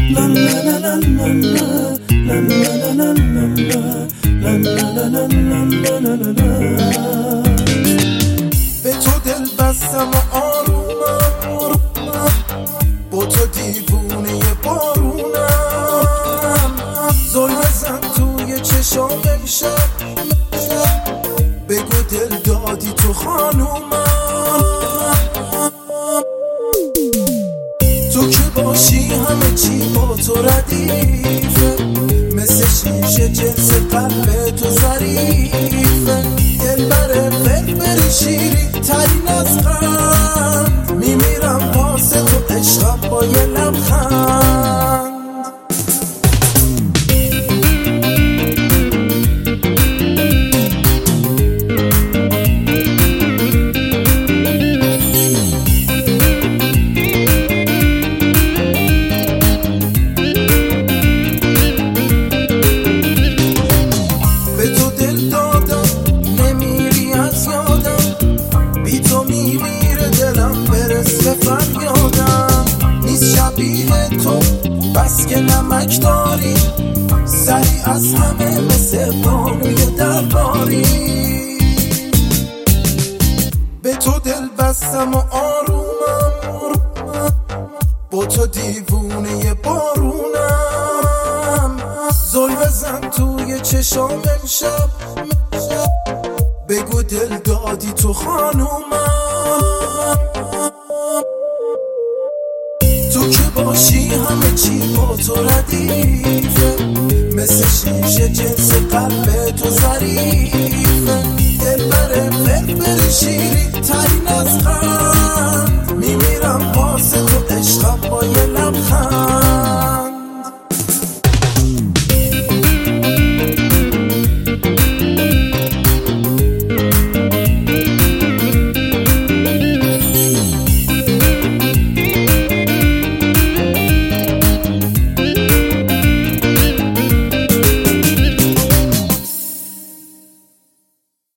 به تو دل بستم و آرومم، با تو دیوونه بارونم، ظلم زن توی چشام امشب، بگو دل دادی تو خانومم. تو که باشی همه چی با تو ردیفه، مثل شیشه جنس قلب تو ظریفه، دل بره بری شیری ترین از قند، میمیرم واسه تو عشقم با یه لبخند. نیست شبیه تو بس که نمک داری، سری از همه مثل بانوی درباری. به تو دل بستم و آرومم، با تو دیوونه بارونم، ظلم زن توی چشام امشب، بگو دل دادی تو خانومم. تو که باشی همه چی با تو ردیفه، مثل شیشه جنس قلب تو ظریفه، دل بره بری شیری ترین از قند، میمیرم واسه تو عشق